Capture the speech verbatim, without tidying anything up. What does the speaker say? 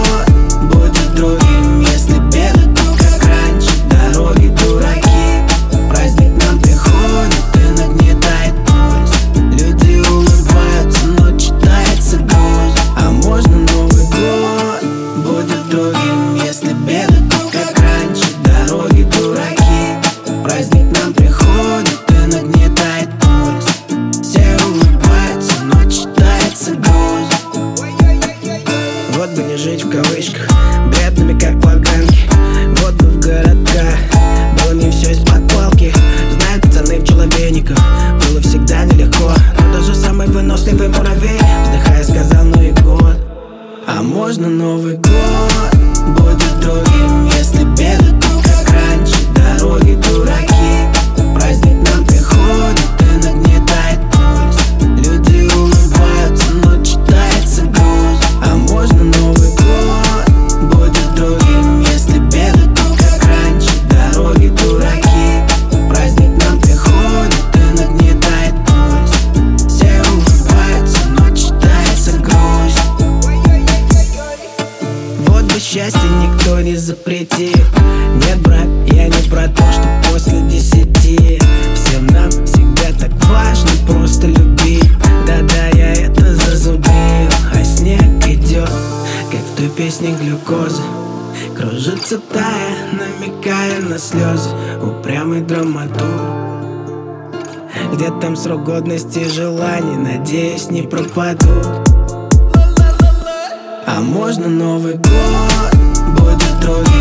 год будет другим, если беды, то как раньше. Дороги дураки, праздник нам приходит и нагнетает пульс. Люди улыбаются, но читается грусть. А можно Новый год будет другим, если беды, то как раньше. Дороги дураки, праздник нам приходит и нагнетает пульс. Все улыбаются, но читается грусть. Вот бы не жить в кавычках, бедными как поганки. Вот бы в городках было не все из-под палки. Знают пацаны пчеловейников, было всегда нелегко. Но даже самый выносливый муравей, вздыхая, сказал: ну и год. А можно Новый год будет другим, если беды, то как раньше. Дороги дураки, праздник нам приходит и нагнетает пульс. Люди улыбаются, но читается грусть. А можно Новый год будет другим, если беды, то как раньше. Дороги дураки, праздник нам приходит и нагнетает пульс. Все улыбаются, но читается грусть. Вот бы счастье никто не запретил. Нет, брат, я не про то, что после десяти всем нам всегда так важно просто любить. Да-да, я это зазубрил. А снег идет, как в той песне глюкоза, кружится тая, намекая на слезы. Упрямый драматург. Где там срок годности желаний, надеюсь, не пропадут. А можно Новый год будет другим,